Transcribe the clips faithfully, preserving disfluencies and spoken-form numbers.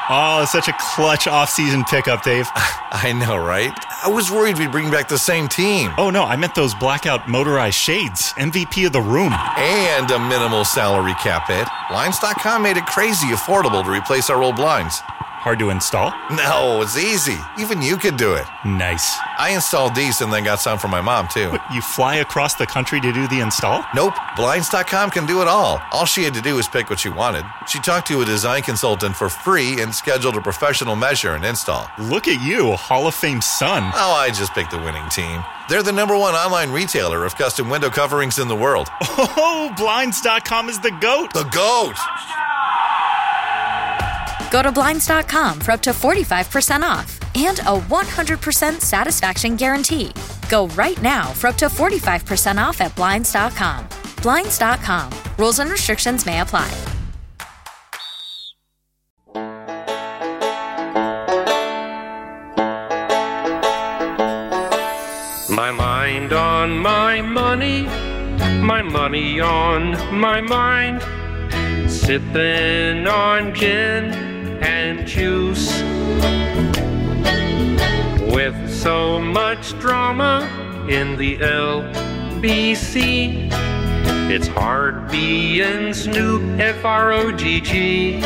Oh, such a clutch off-season pickup, Dave. I know, right? I was worried we'd bring back the same team. Oh, no, I meant those blackout motorized shades. M V P of the room. And a minimal salary cap hit. Blinds dot com made it crazy affordable to replace our old blinds. Hard to install? No, it's easy. Even you could do it. Nice. I installed these and then got some for my mom, too. But you fly across the country to do the install? Nope. Blinds dot com can do it all. All she had to do was pick what she wanted. She talked to a design consultant for free and scheduled a professional measure and install. Look at you, Hall of Fame son. Oh, I just picked the winning team. They're the number one online retailer of custom window coverings in the world. Oh, Blinds dot com is the GOAT. The GOAT! Go to Blinds dot com for up to forty-five percent off and a one hundred percent satisfaction guarantee. Go right now for up to forty-five percent off at Blinds dot com. Blinds dot com. Rules and restrictions may apply. My mind on my money, my money on my mind, sipping on gin and juice. With so much drama in the L B C, it's hard being Snoop, F R O G G.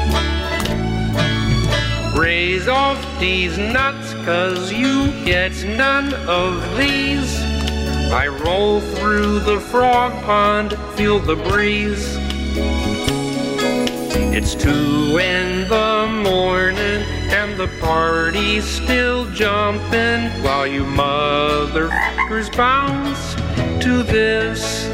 Raise off these nuts, cause you get none of these. I roll through the frog pond, feel the breeze. It's two in the morning and the party's still jumping while you motherfuckers bounce to this.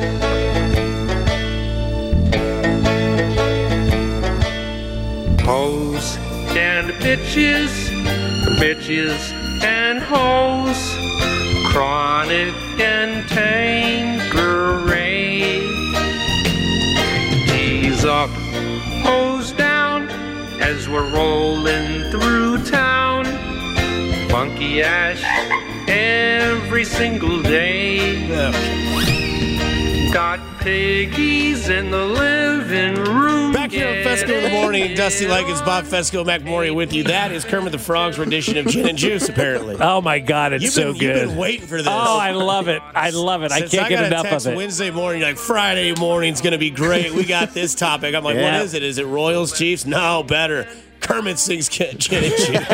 Hoes and bitches, bitches and hoes, chronic and Tanqueray. Tease up, hose down, as we're rolling through town. Funky Ash every single day. Got piggies in the living room. Back here on Fesco in the Morning, Dusty Likens, Bob Fesco, Mac Maury with you. That is Kermit the Frog's rendition of Gin and Juice, apparently. Oh, my God, it's you've so been, good. You've been waiting for this. Oh, I love it. I love it. Since I can't I get got enough a text of it. Wednesday morning, like, Friday morning's going to be great. We got this topic. I'm like, Yeah. what is it? Is it Royals, Chiefs? No, better. Kermit sings Gin and Juice.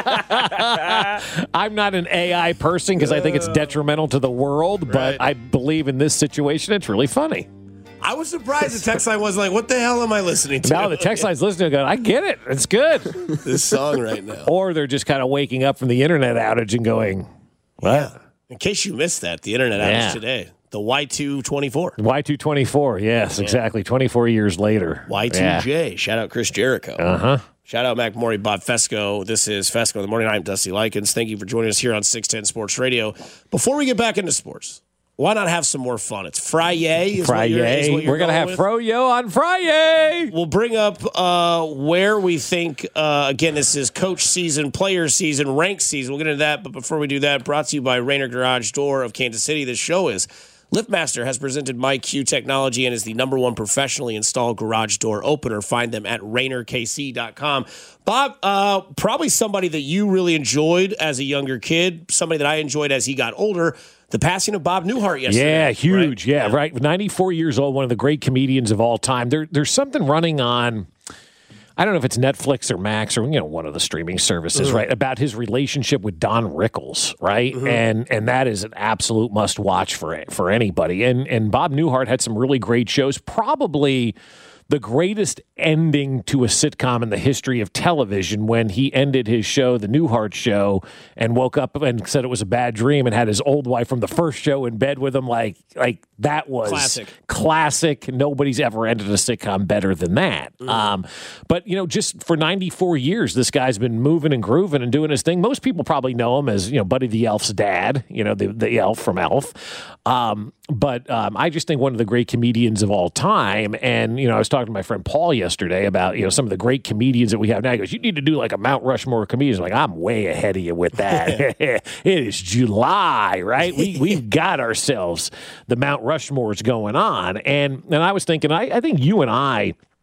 I'm not an A I person because I think it's detrimental to the world, but Right. I believe in this situation it's really funny. I was surprised the text line was like, what the hell am I listening to? Now the text line's listening going, I get it. It's good. This song right now. Or they're just kind of waking up from the internet outage and going, what? Yeah. In case you missed that, the internet outage Yeah. today. The Y two twenty-four. Y two twenty-four, yes, exactly. twenty-four years later. Y two J. Yeah. Shout out Chris Jericho. Uh-huh. Shout out Mac Maury, Bob Fesco. This is Fesco in the Morning. I'm Dusty Likens. Thank you for joining us here on six ten Sports Radio. Before we get back into sports, why not have some more fun? It's Friday. Is Friday. What you're, is what you're We're going to have with. Froyo on Friday. We'll bring up uh, where we think, uh, again, this is coach season, player season, rank season. We'll get into that. But before we do that, brought to you by Rainer Garage Door of Kansas City. This show is LiftMaster has presented MyQ Technology and is the number one professionally installed garage door opener. Find them at Rainer K C dot com. Bob, uh, probably somebody that you really enjoyed as a younger kid, somebody that I enjoyed as he got older, the passing of Bob Newhart yesterday. Yeah, huge. Right? Yeah, yeah, right. ninety-four years old, one of the great comedians of all time. There, there's something running on, I don't know if it's Netflix or Max or, you know, one of the streaming services, mm-hmm. right, about his relationship with Don Rickles, right? Mm-hmm. And and that is an absolute must watch for for anybody. And and Bob Newhart had some really great shows, probably the greatest ending to a sitcom in the history of television when he ended his show, The Newhart Show, and woke up and said it was a bad dream and had his old wife from the first show in bed with him. Like, like that was classic. Classic. Nobody's ever ended a sitcom better than that. Mm. Um, but, you know, just for ninety-four years, this guy's been moving and grooving and doing his thing. Most people probably know him as, you know, Buddy the Elf's dad, you know, the, the elf from Elf. Um, but um, I just think one of the great comedians of all time. And, you know, I was talking to my friend Paul yesterday about, you know, some of the great comedians that we have now. He goes, you need to do like a Mount Rushmore of comedians. I'm like, I'm way ahead of you with that. It is July, right? We, we've got ourselves the Mount Rushmores going on. And, and I was thinking, I, I think you and I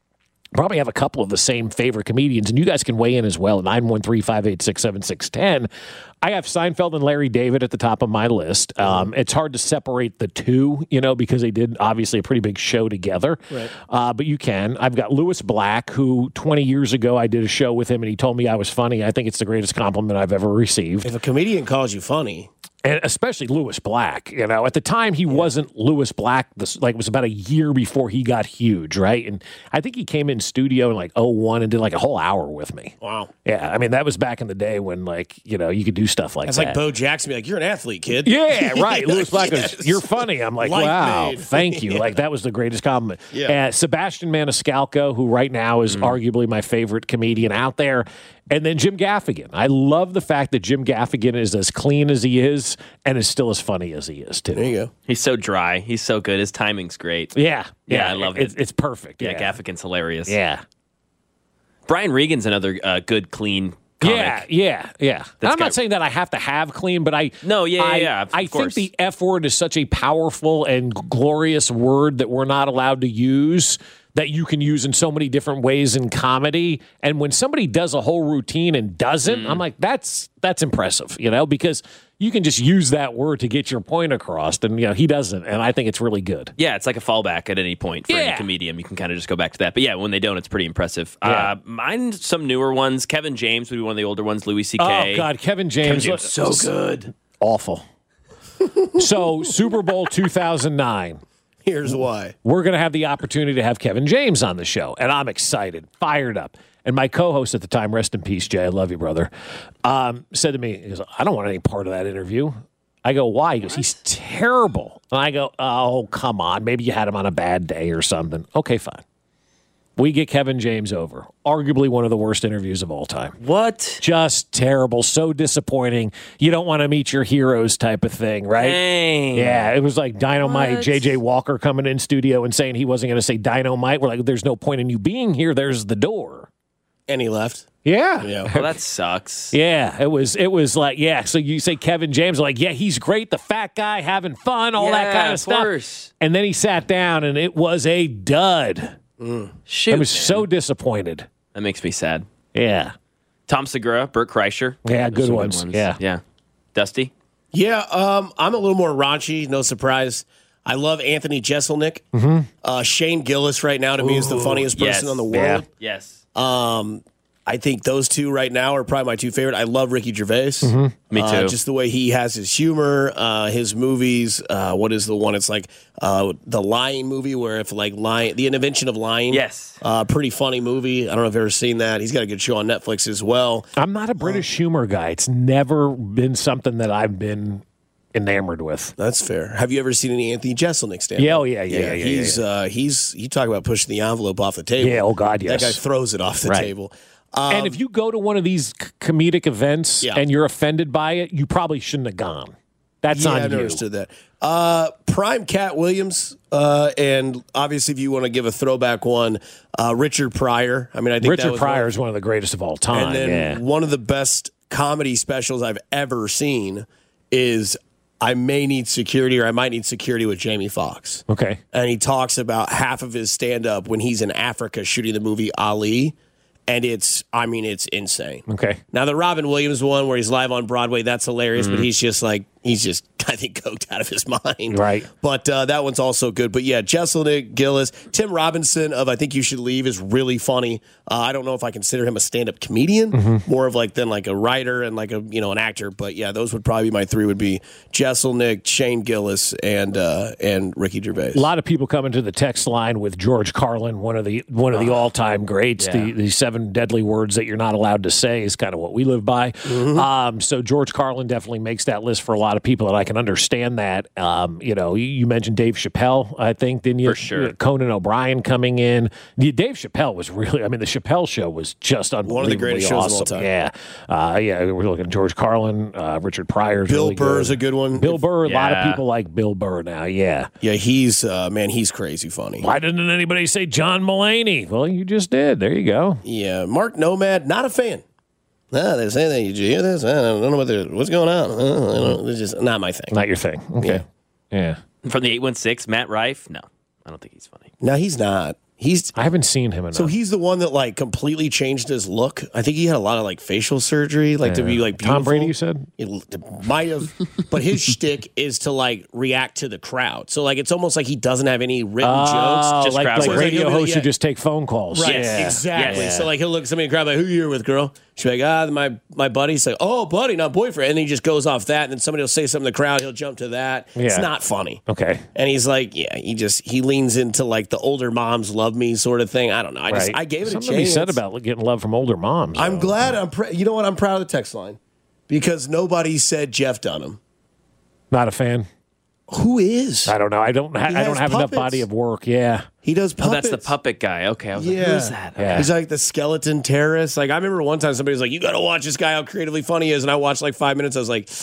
probably have a couple of the same favorite comedians, and you guys can weigh in as well at nine one three, five eight six, seven six one zero. I have Seinfeld and Larry David at the top of my list. Um, it's hard to separate the two, you know, because they did obviously a pretty big show together. Right. Uh, but you can. I've got Louis Black, who twenty years ago I did a show with him, and he told me I was funny. I think it's the greatest compliment I've ever received. If a comedian calls you funny... And especially Louis Black, you know, at the time he yeah. wasn't Louis Black. This, like, it was about a year before he got huge, right? And I think he came in studio in like oh one and did like a whole hour with me. Wow. Yeah, I mean, that was back in the day when, like, you know, you could do stuff like That's that. That's like Bo Jackson be like, you're an athlete, kid. Yeah, right. Louis Black yes. goes, you're funny. I'm like, Life wow, made. thank you. yeah. Like, that was the greatest compliment. Yeah. Uh, Sebastian Maniscalco, who right now is mm. arguably my favorite comedian out there. And then Jim Gaffigan. I love the fact that Jim Gaffigan is as clean as he is and is still as funny as he is, too. There you go. He's so dry. He's so good. His timing's great. Yeah. Yeah, yeah I love it. it. It's perfect. Yeah, yeah, Gaffigan's hilarious. Yeah. Brian Regan's another uh, good, clean comic. Yeah, yeah, yeah. I'm got, not saying that I have to have clean, but I... No, yeah, I, yeah, yeah of I course. think the F word is such a powerful and glorious word that we're not allowed to use, that you can use in so many different ways in comedy. And when somebody does a whole routine and doesn't, mm. I'm like, that's that's impressive, you know, because you can just use that word to get your point across. And, you know, he doesn't. And I think it's really good. Yeah, it's like a fallback at any point for yeah. any comedian. You can kind of just go back to that. But yeah, when they don't, it's pretty impressive. Yeah. Uh, mine, some newer ones. Kevin James would be one of the older ones. Louis C K. Oh, God, Kevin James. Kevin James so good. Awful. So, Super Bowl two thousand nine. Here's why. We're going to have the opportunity to have Kevin James on the show, and I'm excited, fired up. And my co-host at the time, rest in peace, Jay, I love you, brother, um, said to me, he goes, I don't want any part of that interview. I go, why? He goes, he's terrible. And I go, oh, come on. Maybe you had him on a bad day or something. Okay, fine. We get Kevin James over. Arguably one of the worst interviews of all time. What? Just terrible. So disappointing. You don't want to meet your heroes type of thing, right? Dang. Yeah, it was like Dynamite, what? J J Walker coming in studio and saying he wasn't going to say Dynamite. We're like, there's no point in you being here. There's the door. And he left. Yeah. Yeah. Well, that sucks. Yeah, it was It was like, yeah, so you say Kevin James, like, yeah, he's great, the fat guy, having fun, all yeah, that kind of, of stuff. Course. And then he sat down, and it was a dud. Mm. Shoot, I was man. so disappointed. That makes me sad. Yeah. Tom Segura, Burt Kreischer. Yeah, good good ones. ones. Yeah. Yeah. Dusty? Yeah, um, I'm a little more raunchy, no surprise. I love Anthony Jeselnik. Mm-hmm. Uh, Shane Gillis right now to me is the funniest person yes. in the world. Yeah. Yes. Um, I think those two right now are probably my two favorite. I love Ricky Gervais. Mm-hmm. Me too. Uh, just the way he has his humor, uh, his movies. Uh, what is the one? It's like uh, the Lying movie, where if like lying, the invention of lying. Yes. Uh, pretty funny movie. I don't know if you've ever seen that. He's got a good show on Netflix as well. I'm not a British humor guy. It's never been something that I've been enamored with. That's fair. Have you ever seen any Anthony Jeselnik stand-up? Yeah, oh, yeah, yeah, yeah, yeah, He's yeah, yeah. Uh, he's you talk about pushing the envelope off the table. Yeah, oh God, yes. That guy throws it off the Right. table. Um, And if you go to one of these c- comedic events Yeah. and you're offended by it, you probably shouldn't have gone. That's yeah, on I you. understood that. Uh, Prime Cat Williams, uh, and obviously, if you want to give a throwback one, uh, Richard Pryor. I mean, I think that Richard was Pryor one, is one of the greatest of all time. and then yeah. one of the best comedy specials I've ever seen is I May Need Security or I Might Need Security with Jamie Foxx. Okay. And he talks about half of his stand-up when he's in Africa shooting the movie Ali. And it's, I mean, it's insane. Okay. Now, the Robin Williams one where he's live on Broadway, that's hilarious, Mm-hmm. but he's just like, he's just, I think, coked out of his mind. Right. But uh, that one's also good. But yeah, Jeselnik, Gillis, Tim Robinson of I Think You Should Leave is really funny. Uh, I don't know if I consider him a stand-up comedian, Mm-hmm. more of like than like a writer and like a, you know, an actor. But yeah, those would probably be my three would be Jeselnik, Shane Gillis, and uh, and Ricky Gervais. A lot of people coming to the text line with George Carlin, one of the one of the all time greats. yeah. The the seven deadly words that you're not allowed to say is kind of what we live by. Mm-hmm. Um, so George Carlin definitely makes that list for a lot of people, and I can understand that. Um, you know, you, you mentioned Dave Chappelle, I think, didn't you? For sure. Conan O'Brien coming in. The, Dave Chappelle was really. I mean, the Chappelle Show was just unbelievably One of the greatest shows of awesome. all time. Yeah, uh, yeah. We're looking at George Carlin, uh, Richard Pryor. Bill really Burr's good. a good one. Bill Burr. A lot of Yeah. people like Bill Burr now. Yeah. Yeah, he's, uh, man, he's crazy funny. Why didn't anybody say John Mulaney? Well, you just did. There you go. Yeah, Mark Nomad, not a fan. No, they're saying that. Did you hear this? I don't know what they're, what's going on. Uh, I don't, it's just not my thing. Not your thing. Okay. Yeah. From the eight one six, Matt Rife? No, I don't think he's funny. No, he's not. He's I haven't seen him enough. so he's the one that like completely changed his look. I think he had a lot of like facial surgery, like to be like beautiful. Tom Brady, you said? It, it might have, but his shtick is to like react to the crowd. So like it's almost like he doesn't have any written Oh, jokes. just like, crowd like work. radio Like, hosts yeah. who just take phone calls. Right, Yeah. exactly. Yeah. So like he'll look at somebody in the crowd like, "Who you here with, girl?" She'll be like, "Ah, my my buddy." He's like, "Oh, buddy, not boyfriend." And then he just goes off that, and then somebody will say something in the crowd. He'll jump to that. It's Yeah. not funny. Okay. And he's like, yeah, he just he leans into like the older moms love me sort of thing. I don't know. I just Right. I gave it Something a he chance. said about getting love from older moms. I'm though. glad. I'm pr- you know what? I'm proud of the text line because nobody said Jeff Dunham. Not a fan. Who is? I don't know. I don't. Ha- He I don't has have enough puppets. body of work. Yeah. He does Oh, puppets. that's the puppet guy. Okay, I was Yeah. like, who's that? Yeah. He's like the skeleton terrorist. Like I remember one time somebody was like, "You got to watch this guy. How creatively funny he is." And I watched like five minutes. I was like,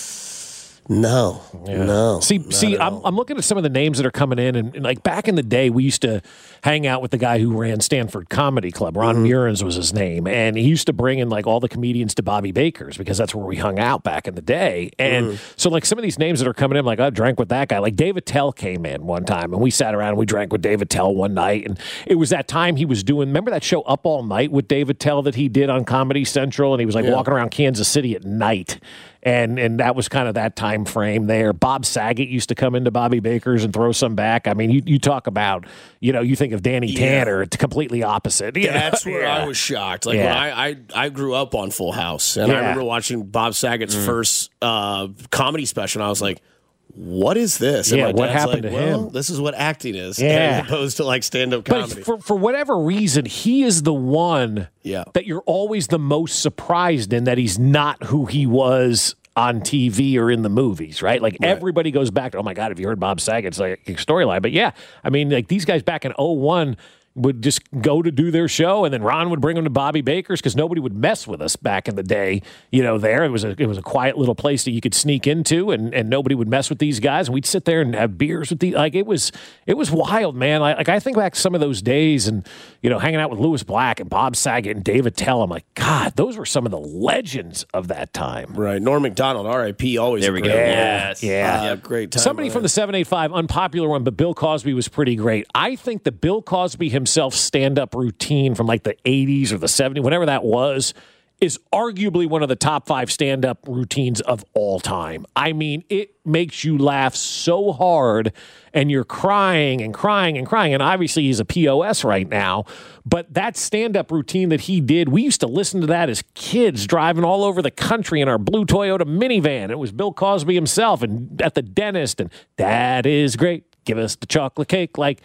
"No, no." See, not see, at I'm, all. I'm looking at some of the names that are coming in, and, and like back in the day, we used to hang out with the guy who ran Stanford Comedy Club. Ron Mm-hmm. Murins was his name, and he used to bring in like all the comedians to Bobby Baker's because that's where we hung out back in the day. And Mm-hmm. so, like some of these names that are coming in, like I drank with that guy. Like David Tell came in one time, and we sat around and we drank with David Tell one night, and it was that time he was doing. Remember that show Up All Night with David Tell that he did on Comedy Central, and he was like Yeah. walking around Kansas City at night. And and that was kind of that time frame there. Bob Saget used to come into Bobby Baker's and throw some back. I mean, you, you talk about, you know, you think of Danny Yeah. Tanner, it's completely opposite. you know? That's where Yeah. I was shocked. Like Yeah. when I, I I grew up on Full House, and I Yeah. remember watching Bob Saget's first uh, comedy special. And I was like, "What is this?" And Yeah, my what dad's happened like, to well, him? This is what acting is, Yeah. as opposed to like stand up But comedy. for, for whatever reason, he is the one Yeah. that you're always the most surprised in that he's not who he was on T V or in the movies, right? Like everybody goes back to, oh my God, have you heard Bob Saget's like storyline? But yeah, I mean, like these guys back in oh one would just go to do their show, and then Ron would bring them to Bobby Baker's because nobody would mess with us back in the day. You know, there it was a it was a quiet little place that you could sneak into, and, and nobody would mess with these guys. And we'd sit there and have beers with the like it was it was wild, man. Like, like I think back to some of those days, and you know, hanging out with Louis Black and Bob Saget and David Tell. I'm like, God, those were some of the legends of that time. right, Norm Macdonald, R I P Always. There a we great go. one. Yes. Yeah. Uh, great time. Somebody on from that. the seven eighty-five, unpopular one, but Bill Cosby was pretty great. I think the Bill Cosby himself stand-up routine from like the eighties or the seventies, whatever that was, is arguably one of the top five stand-up routines of all time. I mean, it makes you laugh so hard, and you're crying and crying and crying. And obviously, he's a P O S right now. But that stand-up routine that he did, we used to listen to that as kids driving all over the country in our blue Toyota minivan. It was Bill Cosby himself, and at the dentist, and that is great. Give us the chocolate cake. Like,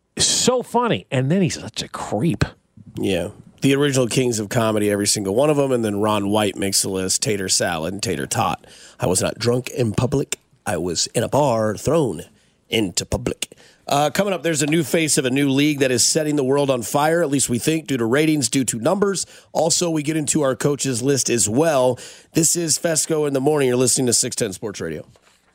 so funny. And then he's such a creep. Yeah. The original kings of comedy, every single one of them. And then Ron White makes the list, tater salad and tater tot. I was not drunk in public. I was in a bar thrown into public. Uh, coming up, there's a new face of a new league that is setting the world on fire, at least we think, due to ratings, due to numbers. Also, we get into our coaches list as well. This is Fesco in the Morning. You're listening to six ten Sports Radio.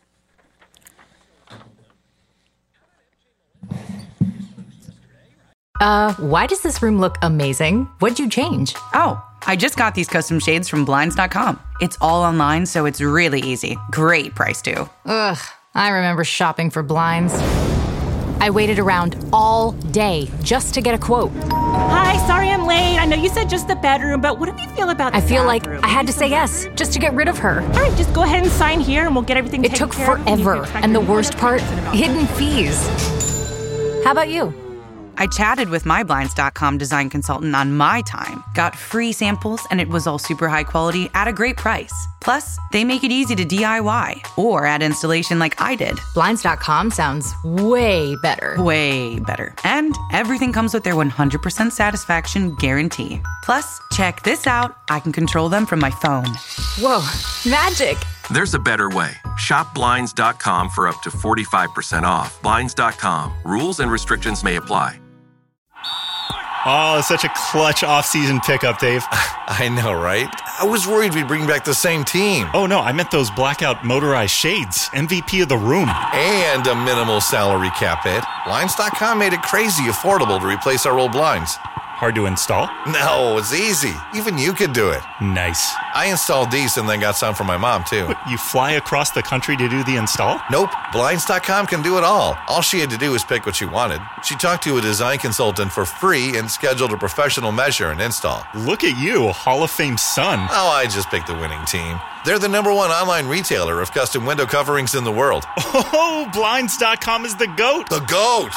Uh, why does this room look amazing? What'd you change? Oh, I just got these custom shades from Blinds dot com. It's all online, so it's really easy. Great price, too. Ugh, I remember shopping for blinds. I waited around all day just to get a quote. Hi, sorry I'm late. I know you said just the bedroom, but what do you feel about the I feel like bathroom? I had to say yes just to get rid of her. All right, just go ahead and sign here and we'll get everything It taken took care of. You forever, can expect and the any worst part, notification about hidden that. fees. How about you? I chatted with my Blinds dot com design consultant on my time, got free samples, and it was all super high quality at a great price. Plus, they make it easy to D I Y or add installation like I did. Blinds dot com sounds way better. Way better. And everything comes with their one hundred percent satisfaction guarantee. Plus, check this out. I can control them from my phone. Whoa, magic. There's a better way. Shop Blinds dot com for up to forty-five percent off. Blinds dot com. Rules and restrictions may apply. Oh, it's such a clutch off-season pickup, Dave. I know, right? I was worried we'd bring back the same team. Oh, no, I meant those blackout motorized shades. M V P of the room. And a minimal salary cap hit. Blinds dot com made it crazy affordable to replace our old blinds. Hard to install? No, it's easy. Even you could do it. Nice. I installed these and then got some for my mom, too. What, you fly across the country to do the install? Nope. Blinds dot com can do it all. All she had to do was pick what she wanted. She talked to a design consultant for free and scheduled a professional measure and install. Look at you, Hall of Fame son. Oh, I just picked the winning team. They're the number one online retailer of custom window coverings in the world. Oh, Blinds dot com is the GOAT. The GOAT!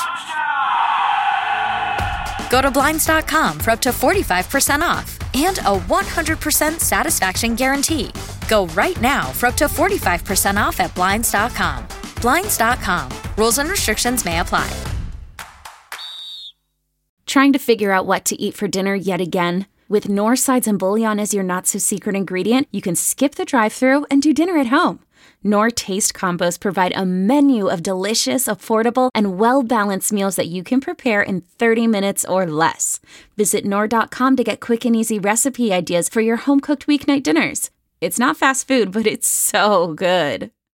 Go to Blinds dot com for up to forty-five percent off and a one hundred percent satisfaction guarantee. Go right now for up to forty-five percent off at Blinds dot com. Blinds dot com. Rules and restrictions may apply. Trying to figure out what to eat for dinner yet again? With Knorr sides and bouillon as your not-so-secret ingredient, you can skip the drive-thru and do dinner at home. Knorr Taste Combos provide a menu of delicious, affordable, and well-balanced meals that you can prepare in thirty minutes or less. Visit Knorr dot com to get quick and easy recipe ideas for your home-cooked weeknight dinners. It's not fast food, but it's so good.